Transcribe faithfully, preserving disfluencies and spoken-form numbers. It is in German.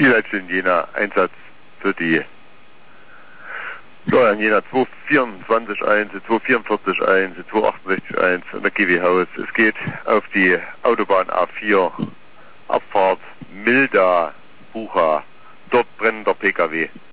Die Leute sind jener Einsatz für die ja, in jener zwei vierundzwanzig eins, zwei vierundvierzig eins, zwei achtundsechzig eins und der G W Haus. Es geht auf die Autobahn A vier, Abfahrt Milda, Bucha. Dort brennt der P K W.